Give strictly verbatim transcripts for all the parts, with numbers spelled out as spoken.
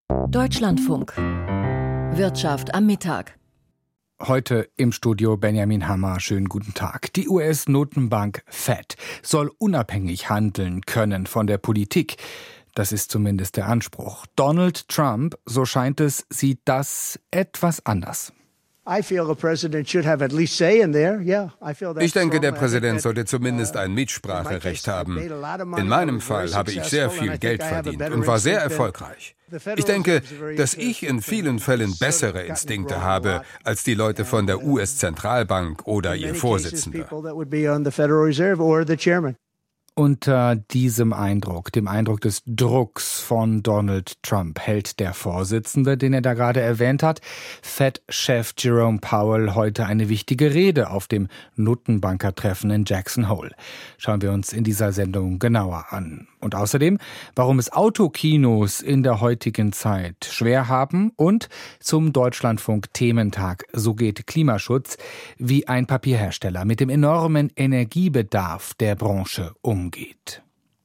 Deutschlandfunk. Wirtschaft am Mittag. Heute im Studio Benjamin Hammer. Schönen guten Tag. Die U S-Notenbank Fed soll unabhängig handeln können von der Politik. Das ist zumindest der Anspruch. Donald Trump, so scheint es, sieht das etwas anders. Ich denke, der Präsident sollte zumindest ein Mitspracherecht haben. In meinem Fall habe ich sehr viel Geld verdient und war sehr erfolgreich. Ich denke, dass ich in vielen Fällen bessere Instinkte habe als die Leute von der U S-Zentralbank oder ihr Vorsitzender. Unter diesem Eindruck, dem Eindruck des Drucks von Donald Trump, hält der Vorsitzende, den er da gerade erwähnt hat, Fed-Chef Jerome Powell, heute eine wichtige Rede auf dem Notenbankertreffen in Jackson Hole. Schauen wir uns in dieser Sendung genauer an. Und außerdem, warum es Autokinos in der heutigen Zeit schwer haben und zum Deutschlandfunk-Thementag So geht Klimaschutz, wie ein Papierhersteller mit dem enormen Energiebedarf der Branche umgeht.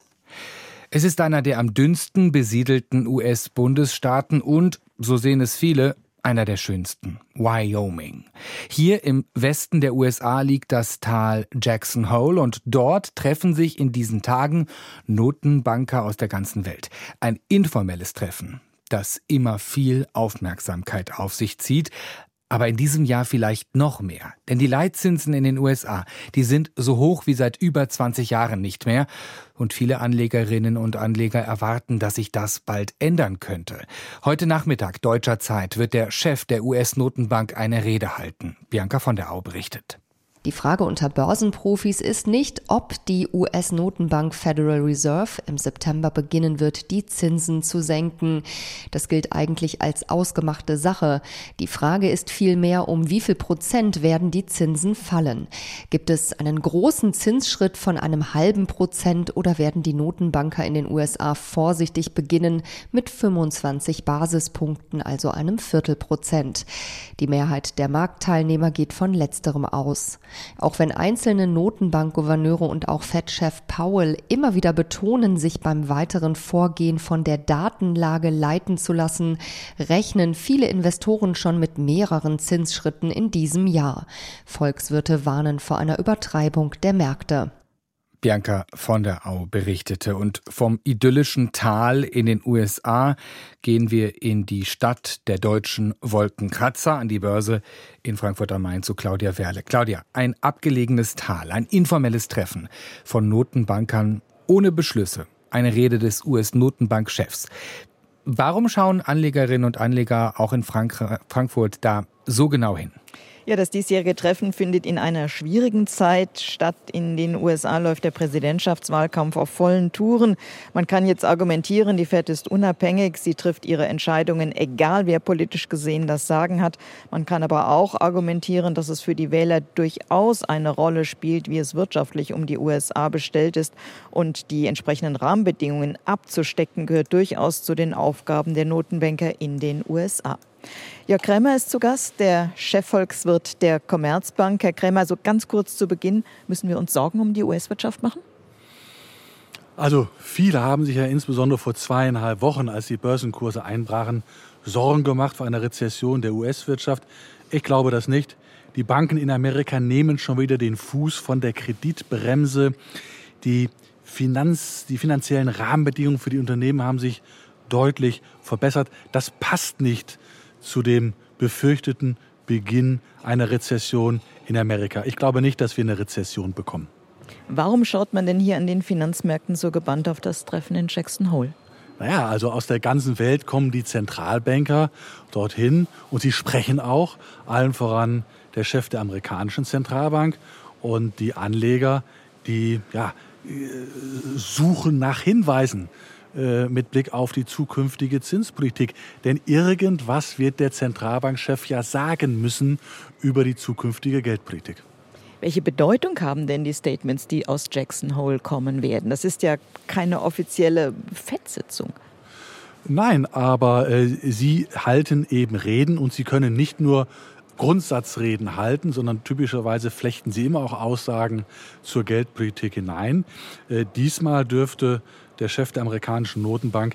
Es ist einer der am dünnsten besiedelten U S-Bundesstaaten und, so sehen es viele, einer der schönsten, Wyoming. Hier im Westen der U S A liegt das Tal Jackson Hole und dort treffen sich in diesen Tagen Notenbanker aus der ganzen Welt. Ein informelles Treffen, das immer viel Aufmerksamkeit auf sich zieht. Aber in diesem Jahr vielleicht noch mehr. Denn die Leitzinsen in den U S A, die sind so hoch wie seit über zwanzig Jahren nicht mehr. Und viele Anlegerinnen und Anleger erwarten, dass sich das bald ändern könnte. Heute Nachmittag deutscher Zeit wird der Chef der U S-Notenbank eine Rede halten. Bianca von der Au berichtet. Die Frage unter Börsenprofis ist nicht, ob die U S-Notenbank Federal Reserve im September beginnen wird, die Zinsen zu senken. Das gilt eigentlich als ausgemachte Sache. Die Frage ist vielmehr, um wie viel Prozent werden die Zinsen fallen? Gibt es einen großen Zinsschritt von einem halben Prozent oder werden die Notenbanker in den U S A vorsichtig beginnen mit fünfundzwanzig Basispunkten, also einem Viertelprozent? Die Mehrheit der Marktteilnehmer geht von letzterem aus. Auch wenn einzelne Notenbankgouverneure und auch Fed-Chef Powell immer wieder betonen, sich beim weiteren Vorgehen von der Datenlage leiten zu lassen, rechnen viele Investoren schon mit mehreren Zinsschritten in diesem Jahr. Volkswirte warnen vor einer Übertreibung der Märkte. Bianca von der Au berichtete. Und vom idyllischen Tal in den U S A gehen wir in die Stadt der deutschen Wolkenkratzer, an die Börse in Frankfurt am Main zu Claudia Werle. Claudia, ein abgelegenes Tal, ein informelles Treffen von Notenbankern ohne Beschlüsse. Eine Rede des U S-Notenbankchefs. Warum schauen Anlegerinnen und Anleger auch in Frank- Frankfurt da so genau hin? Ja, das diesjährige Treffen findet in einer schwierigen Zeit statt. In den U S A läuft der Präsidentschaftswahlkampf auf vollen Touren. Man kann jetzt argumentieren, die Fed ist unabhängig. Sie trifft ihre Entscheidungen, egal wer politisch gesehen das Sagen hat. Man kann aber auch argumentieren, dass es für die Wähler durchaus eine Rolle spielt, wie es wirtschaftlich um die U S A bestellt ist. Und die entsprechenden Rahmenbedingungen abzustecken, gehört durchaus zu den Aufgaben der Notenbanker in den U S A. Jörg Krämer ist zu Gast, der Chefvolkswirt der Commerzbank. Herr Krämer, so ganz kurz zu Beginn, müssen wir uns Sorgen um die U S-Wirtschaft machen? Also viele haben sich ja insbesondere vor zweieinhalb Wochen, als die Börsenkurse einbrachen, Sorgen gemacht vor einer Rezession der U S-Wirtschaft. Ich glaube das nicht. Die Banken in Amerika nehmen schon wieder den Fuß von der Kreditbremse. Die, Finanz, die finanziellen Rahmenbedingungen für die Unternehmen haben sich deutlich verbessert. Das passt nicht zu dem befürchteten Beginn einer Rezession in Amerika. Ich glaube nicht, dass wir eine Rezession bekommen. Warum schaut man denn hier an den Finanzmärkten so gebannt auf das Treffen in Jackson Hole? Naja, also aus der ganzen Welt kommen die Zentralbanker dorthin und sie sprechen auch, allen voran der Chef der amerikanischen Zentralbank und die Anleger, die ja, suchen nach Hinweisen mit Blick auf die zukünftige Zinspolitik. Denn irgendwas wird der Zentralbankchef ja sagen müssen über die zukünftige Geldpolitik. Welche Bedeutung haben denn die Statements, die aus Jackson Hole kommen werden? Das ist ja keine offizielle Fed-Sitzung. Nein, aber äh, sie halten eben Reden und sie können nicht nur Grundsatzreden halten, sondern typischerweise flechten sie immer auch Aussagen zur Geldpolitik hinein. Äh, diesmal dürfte der Chef der amerikanischen Notenbank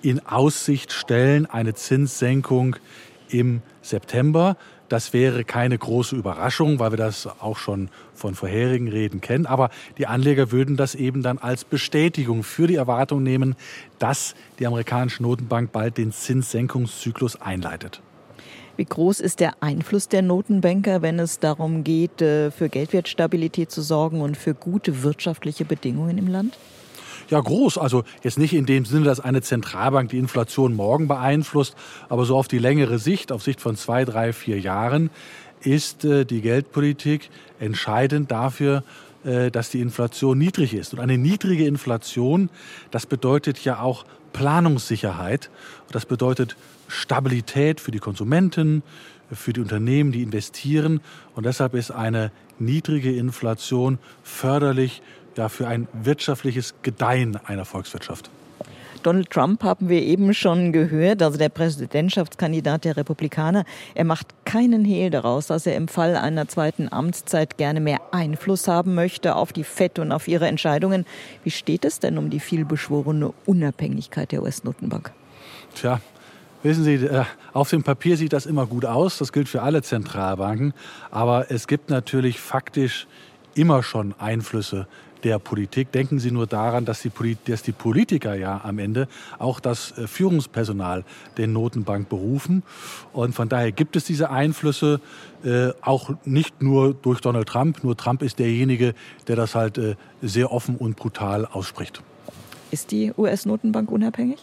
in Aussicht stellen, eine Zinssenkung im September. Das wäre keine große Überraschung, weil wir das auch schon von vorherigen Reden kennen. Aber die Anleger würden das eben dann als Bestätigung für die Erwartung nehmen, dass die amerikanische Notenbank bald den Zinssenkungszyklus einleitet. Wie groß ist der Einfluss der Notenbanker, wenn es darum geht, für Geldwertstabilität zu sorgen und für gute wirtschaftliche Bedingungen im Land? Ja, groß. Also jetzt nicht in dem Sinne, dass eine Zentralbank die Inflation morgen beeinflusst, aber so auf die längere Sicht, auf Sicht von zwei, drei, vier Jahren, ist äh, die Geldpolitik entscheidend dafür, äh, dass die Inflation niedrig ist. Und eine niedrige Inflation, das bedeutet ja auch Planungssicherheit. Und das bedeutet Stabilität für die Konsumenten, für die Unternehmen, die investieren. Und deshalb ist eine niedrige Inflation förderlich ja, für ein wirtschaftliches Gedeihen einer Volkswirtschaft. Donald Trump haben wir eben schon gehört, also der Präsidentschaftskandidat der Republikaner. Er macht keinen Hehl daraus, dass er im Fall einer zweiten Amtszeit gerne mehr Einfluss haben möchte auf die Fed und auf ihre Entscheidungen. Wie steht es denn um die vielbeschworene Unabhängigkeit der U S-Notenbank? Tja, wissen Sie, auf dem Papier sieht das immer gut aus. Das gilt für alle Zentralbanken. Aber es gibt natürlich faktisch immer schon Einflüsse der Politik. Denken Sie nur daran, dass die, dass die Politiker ja am Ende auch das Führungspersonal der Notenbank berufen. Und von daher gibt es diese Einflüsse äh, auch nicht nur durch Donald Trump. Nur Trump ist derjenige, der das halt äh, sehr offen und brutal ausspricht. Ist die U S-Notenbank unabhängig?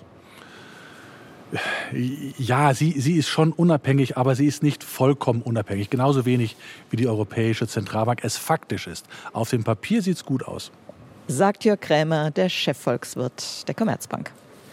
Ja, sie, sie ist schon unabhängig, aber sie ist nicht vollkommen unabhängig. Genauso wenig wie die Europäische Zentralbank es faktisch ist. Auf dem Papier sieht es gut aus. Sagt Jörg Krämer, der Chefvolkswirt der Commerzbank.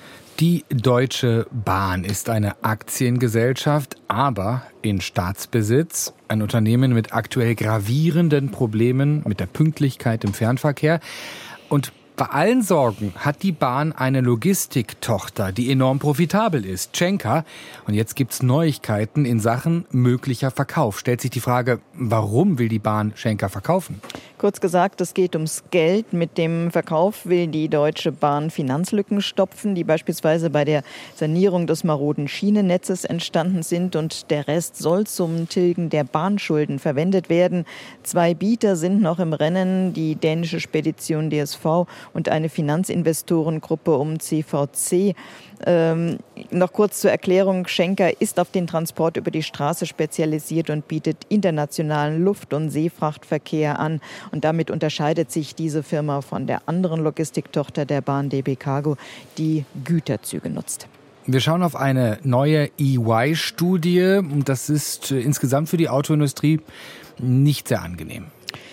Die Deutsche Bahn ist eine Aktiengesellschaft, aber in Staatsbesitz. Ein Unternehmen mit aktuell gravierenden Problemen mit der Pünktlichkeit im Fernverkehr. Und bei allen Sorgen hat die Bahn eine Logistiktochter, die enorm profitabel ist, Schenker. Und jetzt gibt's Neuigkeiten in Sachen möglicher Verkauf. Stellt sich die Frage, warum will die Bahn Schenker verkaufen? Kurz gesagt, es geht ums Geld. Mit dem Verkauf will die Deutsche Bahn Finanzlücken stopfen, die beispielsweise bei der Sanierung des maroden Schienennetzes entstanden sind. Und der Rest soll zum Tilgen der Bahnschulden verwendet werden. Zwei Bieter sind noch im Rennen, die dänische Spedition D S V und eine Finanzinvestorengruppe um C V C. Ähm, noch kurz zur Erklärung, Schenker ist auf den Transport über die Straße spezialisiert und bietet internationalen Luft- und Seefrachtverkehr an. Und damit unterscheidet sich diese Firma von der anderen Logistiktochter der Bahn D B Cargo, die Güterzüge nutzt. Wir schauen auf eine neue E Y-Studie. Das ist insgesamt für die Autoindustrie nicht sehr angenehm.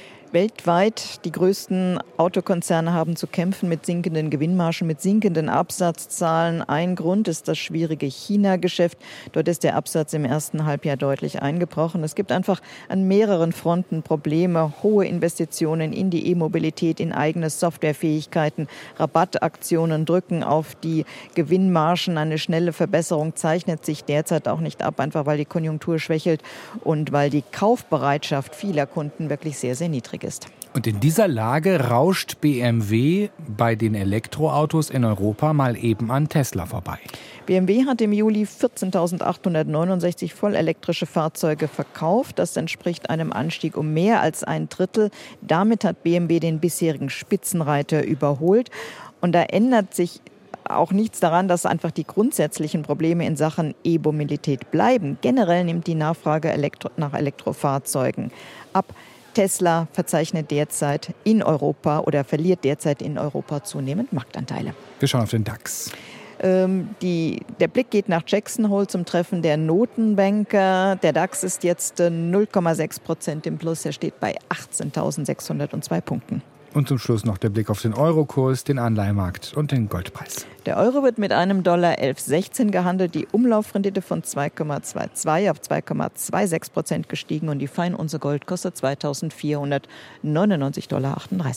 Weltweit, die größten Autokonzerne haben zu kämpfen mit sinkenden Gewinnmargen, mit sinkenden Absatzzahlen. Ein Grund ist das schwierige China-Geschäft. Dort ist der Absatz im ersten Halbjahr deutlich eingebrochen. Es gibt einfach an mehreren Fronten Probleme. Hohe Investitionen in die E-Mobilität, in eigene Softwarefähigkeiten. Rabattaktionen drücken auf die Gewinnmargen. Eine schnelle Verbesserung zeichnet sich derzeit auch nicht ab, einfach weil die Konjunktur schwächelt und weil die Kaufbereitschaft vieler Kunden wirklich sehr, sehr niedrig ist. Und in dieser Lage rauscht B M W bei den Elektroautos in Europa mal eben an Tesla vorbei. B M W hat im Juli vierzehntausendachthundertneunundsechzig vollelektrische Fahrzeuge verkauft. Das entspricht einem Anstieg um mehr als ein Drittel. Damit hat B M W den bisherigen Spitzenreiter überholt. Und da ändert sich auch nichts daran, dass einfach die grundsätzlichen Probleme in Sachen E-Mobilität bleiben. Generell nimmt die Nachfrage Elektro- nach Elektrofahrzeugen ab. Tesla verzeichnet derzeit in Europa oder verliert derzeit in Europa zunehmend Marktanteile. Wir schauen auf den DAX. Ähm, die, der Blick geht nach Jackson Hole zum Treffen der Notenbanker. Der DAX ist jetzt null Komma sechs Prozent im Plus. Er steht bei achtzehntausendsechshundertzwei Punkten. Und zum Schluss noch der Blick auf den Eurokurs, den Anleihemarkt und den Goldpreis. Der Euro wird mit einem Dollar elf Komma sechzehn gehandelt, die Umlaufrendite von zwei Komma zweiundzwanzig auf zwei Komma sechsundzwanzig Prozent gestiegen und die Feinunze Gold kostet zweitausendvierhundertneunundneunzig Komma achtunddreißig Dollar.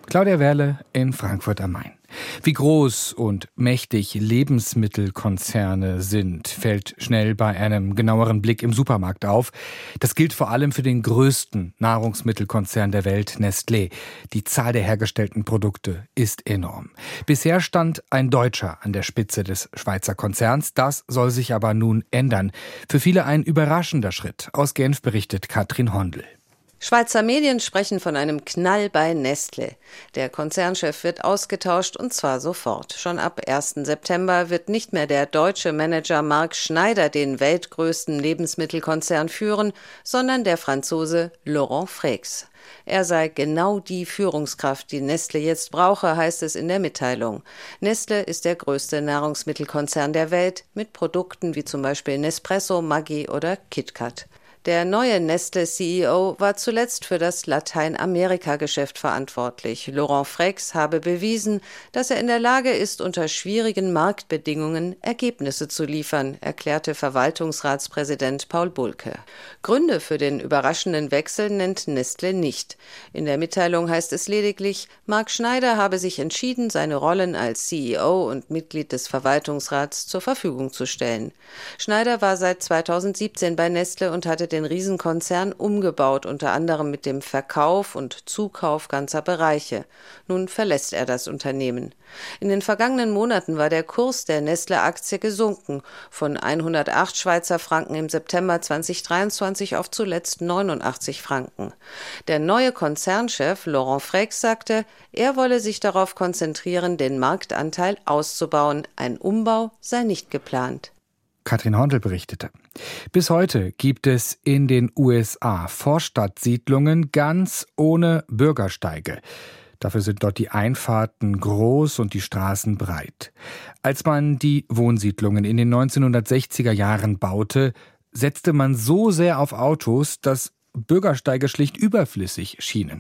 Claudia Werle in Frankfurt am Main. Wie groß und mächtig Lebensmittelkonzerne sind, fällt schnell bei einem genaueren Blick im Supermarkt auf. Das gilt vor allem für den größten Nahrungsmittelkonzern der Welt, Nestlé. Die Zahl der hergestellten Produkte ist enorm. Bisher stand ein Deutscher an der Spitze des Schweizer Konzerns. Das soll sich aber nun ändern. Für viele ein überraschender Schritt. Aus Genf berichtet Katrin Hondel. Schweizer Medien sprechen von einem Knall bei Nestlé. Der Konzernchef wird ausgetauscht und zwar sofort. Schon ab ersten September wird nicht mehr der deutsche Manager Marc Schneider den weltgrößten Lebensmittelkonzern führen, sondern der Franzose Laurent Freixe. Er sei genau die Führungskraft, die Nestlé jetzt brauche, heißt es in der Mitteilung. Nestlé ist der größte Nahrungsmittelkonzern der Welt mit Produkten wie zum Beispiel Nespresso, Maggi oder KitKat. Der neue Nestlé-C E O war zuletzt für das Lateinamerika-Geschäft verantwortlich. Laurent Freixe habe bewiesen, dass er in der Lage ist, unter schwierigen Marktbedingungen Ergebnisse zu liefern, erklärte Verwaltungsratspräsident Paul Bulcke. Gründe für den überraschenden Wechsel nennt Nestlé nicht. In der Mitteilung heißt es lediglich, Marc Schneider habe sich entschieden, seine Rollen als C E O und Mitglied des Verwaltungsrats zur Verfügung zu stellen. Schneider war seit zweitausendsiebzehn bei Nestlé und hatte den Riesenkonzern umgebaut, unter anderem mit dem Verkauf und Zukauf ganzer Bereiche. Nun verlässt er das Unternehmen. In den vergangenen Monaten war der Kurs der Nestlé-Aktie gesunken, von hundertacht Schweizer Franken im September zweitausenddreiundzwanzig auf zuletzt neunundachtzig Franken. Der neue Konzernchef Laurent Freixe sagte, er wolle sich darauf konzentrieren, den Marktanteil auszubauen. Ein Umbau sei nicht geplant. Katrin Hondel berichtete. Bis heute gibt es in den U S A Vorstadtsiedlungen ganz ohne Bürgersteige. Dafür sind dort die Einfahrten groß und die Straßen breit. Als man die Wohnsiedlungen in den neunzehnhundertsechziger Jahren baute, setzte man so sehr auf Autos, dass Bürgersteige schlicht überflüssig schienen.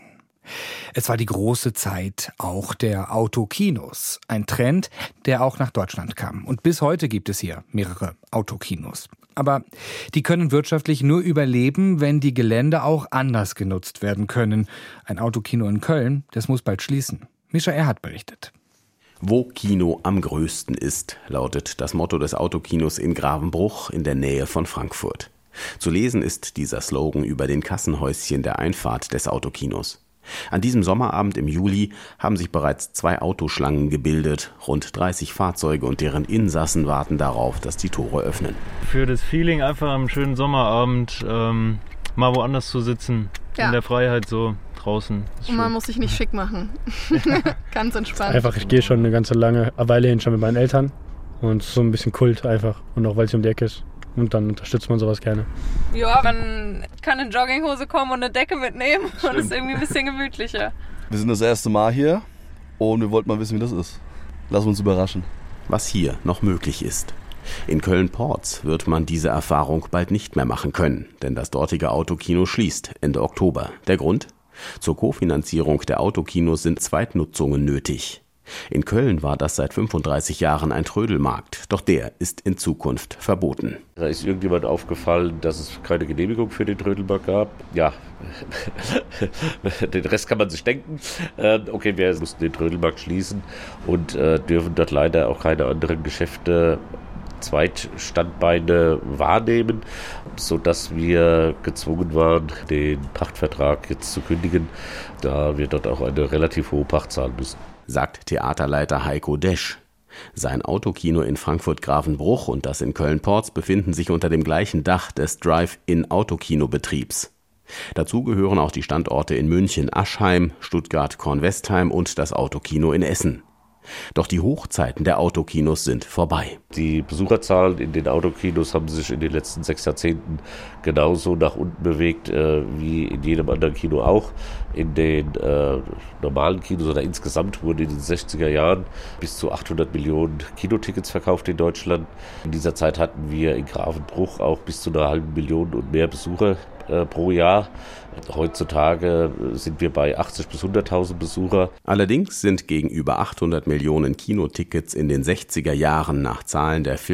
Es war die große Zeit auch der Autokinos. Ein Trend, der auch nach Deutschland kam. Und bis heute gibt es hier mehrere Autokinos. Aber die können wirtschaftlich nur überleben, wenn die Gelände auch anders genutzt werden können. Ein Autokino in Köln, das muss bald schließen. Mischa Erhardt berichtet. Wo Kino am größten ist, lautet das Motto des Autokinos in Gravenbruch in der Nähe von Frankfurt. Zu lesen ist dieser Slogan über den Kassenhäuschen der Einfahrt des Autokinos. An diesem Sommerabend im Juli haben sich bereits zwei Autoschlangen gebildet. Rund dreißig Fahrzeuge und deren Insassen warten darauf, dass die Tore öffnen. Für das Feeling einfach am schönen Sommerabend ähm, mal woanders zu sitzen, ja. In der Freiheit so draußen. Und man muss sich nicht schick machen. Ganz entspannt. Einfach, ich gehe schon eine ganze lange Weile hin, schon mit meinen Eltern. Und so ein bisschen Kult einfach. Und auch weil es um die Ecke ist. Und dann unterstützt man sowas gerne. Ja, man kann in Jogginghose kommen und eine Decke mitnehmen. Stimmt. Und es ist irgendwie ein bisschen gemütlicher. Wir sind das erste Mal hier und wir wollten mal wissen, wie das ist. Lassen wir uns überraschen. Was hier noch möglich ist. In Köln-Porz wird man diese Erfahrung bald nicht mehr machen können, denn das dortige Autokino schließt Ende Oktober. Der Grund? Zur Kofinanzierung der Autokinos sind Zweitnutzungen nötig. In Köln war das seit fünfunddreißig Jahren ein Trödelmarkt, doch der ist in Zukunft verboten. Da ist irgendjemand aufgefallen, dass es keine Genehmigung für den Trödelmarkt gab. Ja, den Rest kann man sich denken. Okay, wir mussten den Trödelmarkt schließen und dürfen dort leider auch keine anderen Geschäfte, Zweitstandbeine wahrnehmen, sodass wir gezwungen waren, den Pachtvertrag jetzt zu kündigen, da wir dort auch eine relativ hohe Pacht zahlen müssen. Sagt Theaterleiter Heiko Desch. Sein Autokino in Frankfurt-Gravenbruch und das in Köln-Porz befinden sich unter dem gleichen Dach des Drive-In-Autokino-Betriebs. Dazu gehören auch die Standorte in München, Aschheim, Stuttgart, Kornwestheim und das Autokino in Essen. Doch die Hochzeiten der Autokinos sind vorbei. Die Besucherzahlen in den Autokinos haben sich in den letzten sechs Jahrzehnten genauso nach unten bewegt äh, wie in jedem anderen Kino auch. In den äh, normalen Kinos oder insgesamt wurden in den sechziger Jahren bis zu achthundert Millionen Kinotickets verkauft in Deutschland. In dieser Zeit hatten wir in Gravenbruch auch bis zu einer halben Million und mehr Besucher äh, pro Jahr. Heutzutage sind wir bei achtzig bis hunderttausend Besucher. Allerdings sind gegenüber achthundert Millionen Kinotickets in den sechziger Jahren nach Zahlen der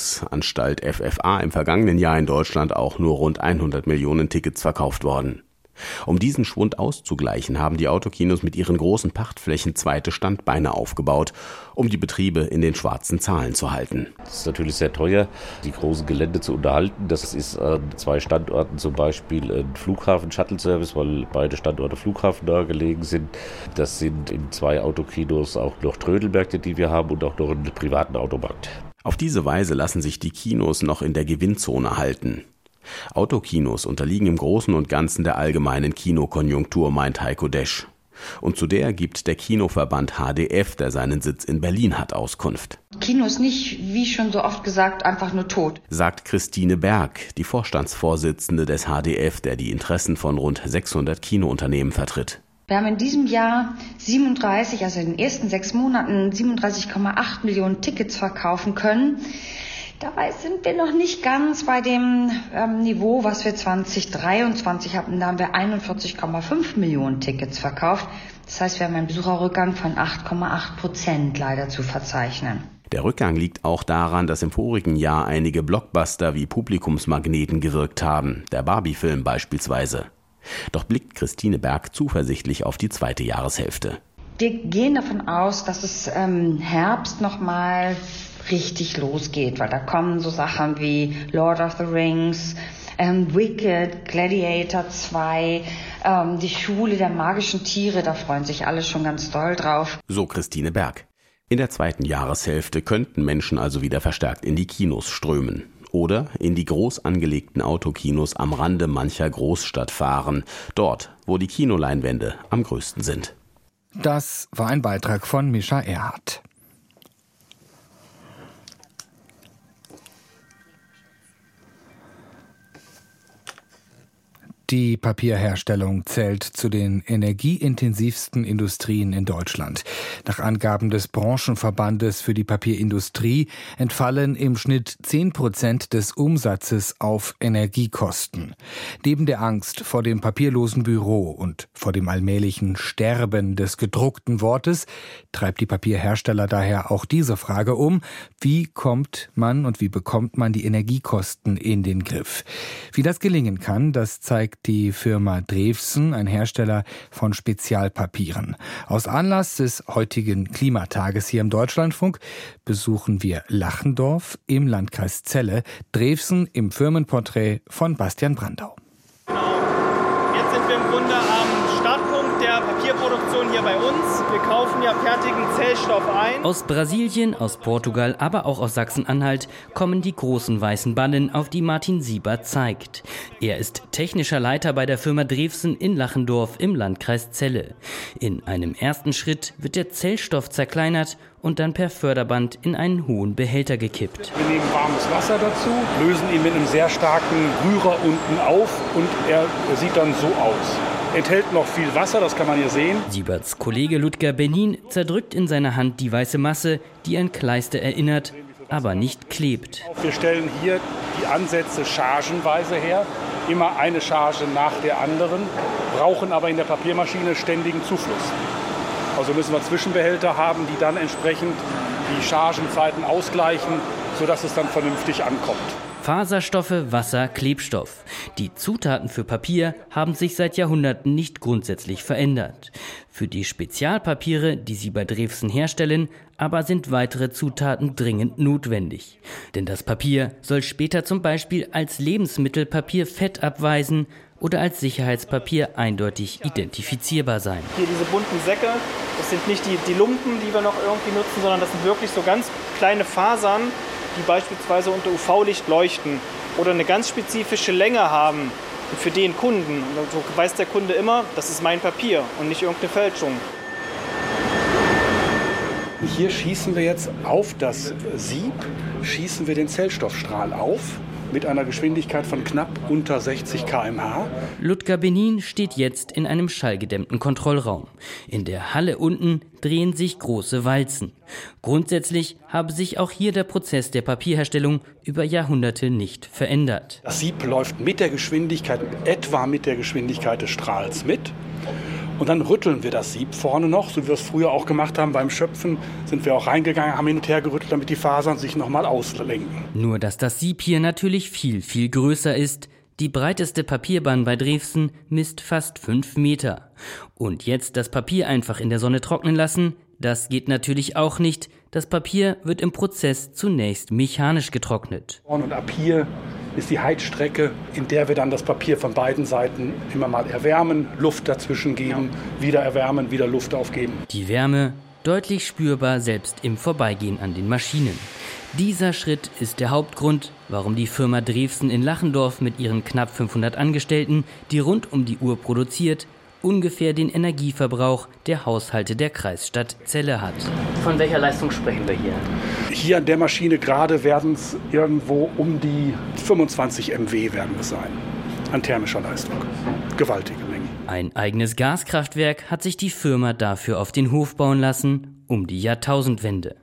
Filmförderungsanstalt F F A im vergangenen Jahr in Deutschland auch nur rund hundert Millionen Tickets verkauft worden. Um diesen Schwund auszugleichen, haben die Autokinos mit ihren großen Pachtflächen zweite Standbeine aufgebaut, um die Betriebe in den schwarzen Zahlen zu halten. Es ist natürlich sehr teuer, die großen Gelände zu unterhalten. Das ist an zwei Standorten zum Beispiel ein Flughafen-Shuttle-Service, weil beide Standorte Flughafen da gelegen sind. Das sind in zwei Autokinos auch noch Trödelmärkte, die wir haben, und auch noch einen privaten Automarkt. Auf diese Weise lassen sich die Kinos noch in der Gewinnzone halten. Autokinos unterliegen im Großen und Ganzen der allgemeinen Kinokonjunktur, meint Heiko Desch. Und zu der gibt der Kinoverband H D F, der seinen Sitz in Berlin hat, Auskunft. Kino ist nicht, wie schon so oft gesagt, einfach nur tot. Sagt Christine Berg, die Vorstandsvorsitzende des H D F, der die Interessen von rund sechshundert Kinounternehmen vertritt. Wir haben in diesem Jahr siebenunddreißig, also in den ersten sechs Monaten, siebenunddreißig Komma acht Millionen Tickets verkaufen können. Dabei sind wir noch nicht ganz bei dem ähm, Niveau, was wir zwanzig dreiundzwanzig hatten. Da haben wir einundvierzig Komma fünf Millionen Tickets verkauft. Das heißt, wir haben einen Besucherrückgang von acht Komma acht Prozent leider zu verzeichnen. Der Rückgang liegt auch daran, dass im vorigen Jahr einige Blockbuster wie Publikumsmagneten gewirkt haben, der Barbie-Film beispielsweise. Doch blickt Christine Berg zuversichtlich auf die zweite Jahreshälfte. Wir gehen davon aus, dass es ähm, Herbst nochmal richtig losgeht, weil da kommen so Sachen wie Lord of the Rings, ähm, Wicked, Gladiator zwei, ähm, die Schule der magischen Tiere, da freuen sich alle schon ganz doll drauf. So Christine Berg. In der zweiten Jahreshälfte könnten Menschen also wieder verstärkt in die Kinos strömen. Oder in die groß angelegten Autokinos am Rande mancher Großstadt fahren, dort, wo die Kinoleinwände am größten sind. Das war ein Beitrag von Mischa Erhardt. Die Papierherstellung zählt zu den energieintensivsten Industrien in Deutschland. Nach Angaben des Branchenverbandes für die Papierindustrie entfallen im Schnitt zehn Prozent des Umsatzes auf Energiekosten. Neben der Angst vor dem papierlosen Büro und vor dem allmählichen Sterben des gedruckten Wortes treibt die Papierhersteller daher auch diese Frage um: Wie kommt man und wie bekommt man die Energiekosten in den Griff? Wie das gelingen kann, das zeigt die Firma Drewsen, ein Hersteller von Spezialpapieren. Aus Anlass des heutigen Klimatages hier im Deutschlandfunk besuchen wir Lachendorf im Landkreis Celle. Drewsen im Firmenporträt von Bastian Brandau. Genau. Jetzt sind wir im Grunde am Startpunkt der Papierproduktion hier bei uns. Wir kaufen ja fertigen Zellstoff ein. Aus Brasilien, aus Portugal, aber auch aus Sachsen-Anhalt kommen die großen weißen Ballen, auf die Martin Sieber zeigt. Er ist technischer Leiter bei der Firma Drewsen in Lachendorf im Landkreis Celle. In einem ersten Schritt wird der Zellstoff zerkleinert und dann per Förderband in einen hohen Behälter gekippt. Wir nehmen warmes Wasser dazu, lösen ihn mit einem sehr starken Rührer unten auf und er sieht dann so aus. Enthält noch viel Wasser, das kann man hier sehen. Sieberts Kollege Ludger Benin zerdrückt in seiner Hand die weiße Masse, die an Kleister erinnert, aber nicht klebt. Wir stellen hier die Ansätze chargenweise her, immer eine Charge nach der anderen, brauchen aber in der Papiermaschine ständigen Zufluss. Also müssen wir Zwischenbehälter haben, die dann entsprechend die Chargenzeiten ausgleichen, sodass es dann vernünftig ankommt. Faserstoffe, Wasser, Klebstoff. Die Zutaten für Papier haben sich seit Jahrhunderten nicht grundsätzlich verändert. Für die Spezialpapiere, die sie bei Drewsen herstellen, aber sind weitere Zutaten dringend notwendig. Denn das Papier soll später zum Beispiel als Lebensmittelpapier Fett abweisen oder als Sicherheitspapier eindeutig identifizierbar sein. Hier diese bunten Säcke, das sind nicht die, die Lumpen, die wir noch irgendwie nutzen, sondern das sind wirklich so ganz kleine Fasern, die beispielsweise unter U V-Licht leuchten oder eine ganz spezifische Länge haben für den Kunden. So weiß der Kunde immer, das ist mein Papier und nicht irgendeine Fälschung. Hier schießen wir jetzt auf das Sieb, schießen wir den Zellstoffstrahl auf mit einer Geschwindigkeit von knapp unter sechzig Kilometer pro Stunde. Ludger Benin steht jetzt in einem schallgedämmten Kontrollraum. In der Halle unten drehen sich große Walzen. Grundsätzlich habe sich auch hier der Prozess der Papierherstellung über Jahrhunderte nicht verändert. Das Sieb läuft mit der Geschwindigkeit, etwa mit der Geschwindigkeit des Strahls mit. Und dann rütteln wir das Sieb vorne noch, so wie wir es früher auch gemacht haben beim Schöpfen, sind wir auch reingegangen, haben hin und her gerüttelt, damit die Fasern sich nochmal auslenken. Nur dass das Sieb hier natürlich viel, viel größer ist, Die breiteste Papierbahn bei Drewsen misst fast fünf Meter. Und jetzt das Papier einfach in der Sonne trocknen lassen? Das geht natürlich auch nicht. Das Papier wird im Prozess zunächst mechanisch getrocknet. Und ab hier ist die Heizstrecke, in der wir dann das Papier von beiden Seiten immer mal erwärmen, Luft dazwischen geben, wieder erwärmen, wieder Luft aufgeben. Die Wärme deutlich spürbar selbst im Vorbeigehen an den Maschinen. Dieser Schritt ist der Hauptgrund, warum die Firma Drewsen in Lachendorf mit ihren knapp fünfhundert Angestellten, die rund um die Uhr produziert, ungefähr den Energieverbrauch der Haushalte der Kreisstadt Celle hat. Von welcher Leistung sprechen wir hier? Hier an der Maschine gerade werden es irgendwo um die fünfundzwanzig Megawatt werden es sein, an thermischer Leistung. Gewaltige Menge. Ein eigenes Gaskraftwerk hat sich die Firma dafür auf den Hof bauen lassen, um die Jahrtausendwende.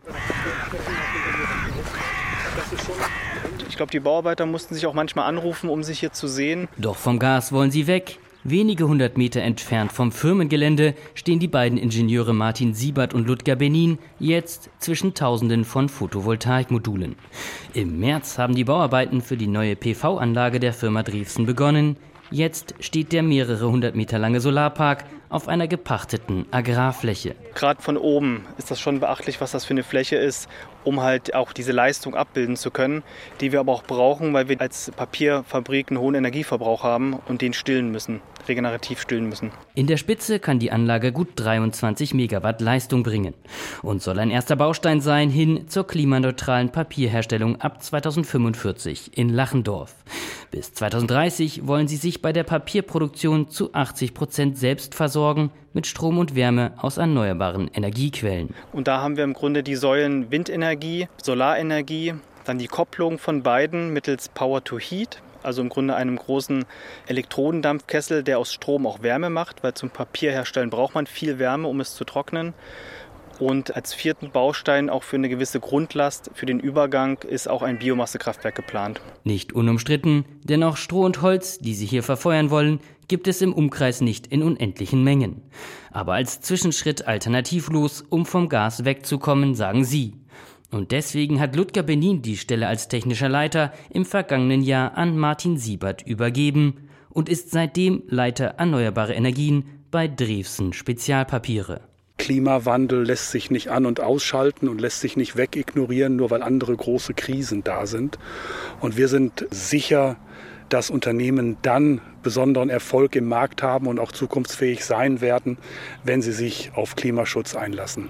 Ich glaube, die Bauarbeiter mussten sich auch manchmal anrufen, um sich hier zu sehen. Doch vom Gas wollen sie weg. Wenige hundert Meter entfernt vom Firmengelände stehen die beiden Ingenieure Martin Siebert und Ludger Benin jetzt zwischen Tausenden von Photovoltaikmodulen. Im März haben die Bauarbeiten für die neue P V-Anlage der Firma Drewsen begonnen. Jetzt steht der mehrere hundert Meter lange Solarpark auf einer gepachteten Agrarfläche. Gerade von oben ist das schon beachtlich, was das für eine Fläche ist, um halt auch diese Leistung abbilden zu können, die wir aber auch brauchen, weil wir als Papierfabrik einen hohen Energieverbrauch haben und den stillen müssen, regenerativ stillen müssen. In der Spitze kann die Anlage gut dreiundzwanzig Megawatt Leistung bringen und soll ein erster Baustein sein hin zur klimaneutralen Papierherstellung ab zweitausendfünfundvierzig in Lachendorf. Bis zweitausenddreißig wollen sie sich bei der Papierproduktion zu achtzig Prozent selbst versorgen mit Strom und Wärme aus erneuerbaren Energiequellen. Und da haben wir im Grunde die Säulen Windenergie, Solarenergie, dann die Kopplung von beiden mittels Power to Heat, also im Grunde einem großen Elektrodendampfkessel, der aus Strom auch Wärme macht, weil zum Papierherstellen braucht man viel Wärme, um es zu trocknen. Und als vierten Baustein auch für eine gewisse Grundlast für den Übergang ist auch ein Biomassekraftwerk geplant. Nicht unumstritten, denn auch Stroh und Holz, die sie hier verfeuern wollen, gibt es im Umkreis nicht in unendlichen Mengen. Aber als Zwischenschritt alternativlos, um vom Gas wegzukommen, sagen sie. Und deswegen hat Ludger Benin die Stelle als technischer Leiter im vergangenen Jahr an Martin Siebert übergeben und ist seitdem Leiter Erneuerbare Energien bei Drewsen Spezialpapiere. Klimawandel lässt sich nicht an- und ausschalten und lässt sich nicht wegignorieren, nur weil andere große Krisen da sind. Und wir sind sicher, dass Unternehmen dann besonderen Erfolg im Markt haben und auch zukunftsfähig sein werden, wenn sie sich auf Klimaschutz einlassen.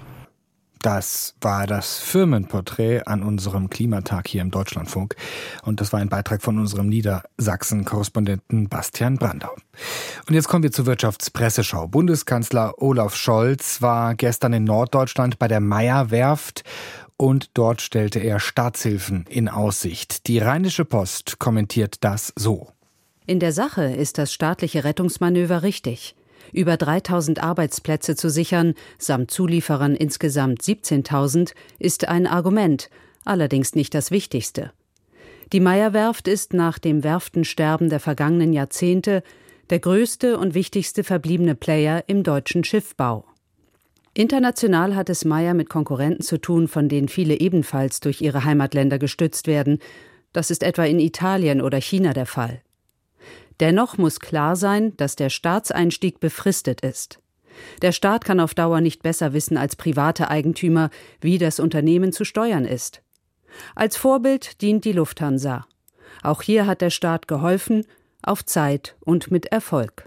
Das war das Firmenporträt an unserem Klimatag hier im Deutschlandfunk. Und das war ein Beitrag von unserem Niedersachsen-Korrespondenten Bastian Brandau. Und jetzt kommen wir zur Wirtschaftspresseschau. Bundeskanzler Olaf Scholz war gestern in Norddeutschland bei der Meyer-Werft und dort stellte er Staatshilfen in Aussicht. Die Rheinische Post kommentiert das so. In der Sache ist das staatliche Rettungsmanöver richtig. Über dreitausend Arbeitsplätze zu sichern, samt Zulieferern insgesamt siebzehntausend, ist ein Argument, allerdings nicht das Wichtigste. Die Meyer-Werft ist nach dem Werftensterben der vergangenen Jahrzehnte der größte und wichtigste verbliebene Player im deutschen Schiffbau. International hat es Meyer mit Konkurrenten zu tun, von denen viele ebenfalls durch ihre Heimatländer gestützt werden. Das ist etwa in Italien oder China der Fall. Dennoch muss klar sein, dass der Staatseinstieg befristet ist. Der Staat kann auf Dauer nicht besser wissen als private Eigentümer, wie das Unternehmen zu steuern ist. Als Vorbild dient die Lufthansa. Auch hier hat der Staat geholfen, auf Zeit und mit Erfolg.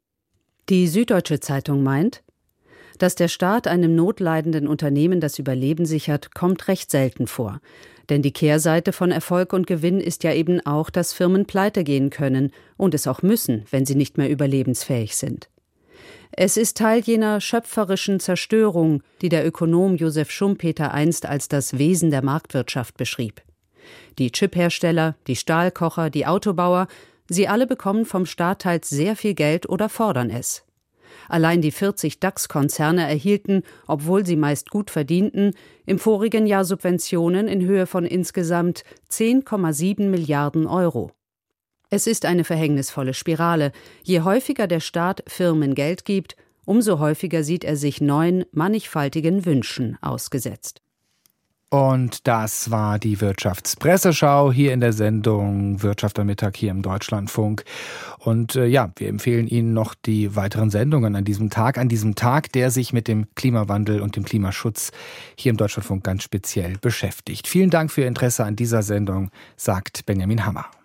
Die Süddeutsche Zeitung meint, dass der Staat einem notleidenden Unternehmen das Überleben sichert, kommt recht selten vor. Denn die Kehrseite von Erfolg und Gewinn ist ja eben auch, dass Firmen pleite gehen können und es auch müssen, wenn sie nicht mehr überlebensfähig sind. Es ist Teil jener schöpferischen Zerstörung, die der Ökonom Josef Schumpeter einst als das Wesen der Marktwirtschaft beschrieb. Die Chiphersteller, die Stahlkocher, die Autobauer, sie alle bekommen vom Staat teils sehr viel Geld oder fordern es. Allein die vierzig DAX-Konzerne erhielten, obwohl sie meist gut verdienten, im vorigen Jahr Subventionen in Höhe von insgesamt zehn Komma sieben Milliarden Euro. Es ist eine verhängnisvolle Spirale. Je häufiger der Staat Firmen Geld gibt, umso häufiger sieht er sich neuen, mannigfaltigen Wünschen ausgesetzt. Und das war die Wirtschaftspresseschau hier in der Sendung Wirtschaft am Mittag hier im Deutschlandfunk. Und äh, ja, wir empfehlen Ihnen noch die weiteren Sendungen an diesem Tag, an diesem Tag, der sich mit dem Klimawandel und dem Klimaschutz hier im Deutschlandfunk ganz speziell beschäftigt. Vielen Dank für Ihr Interesse an dieser Sendung, sagt Benjamin Hammer.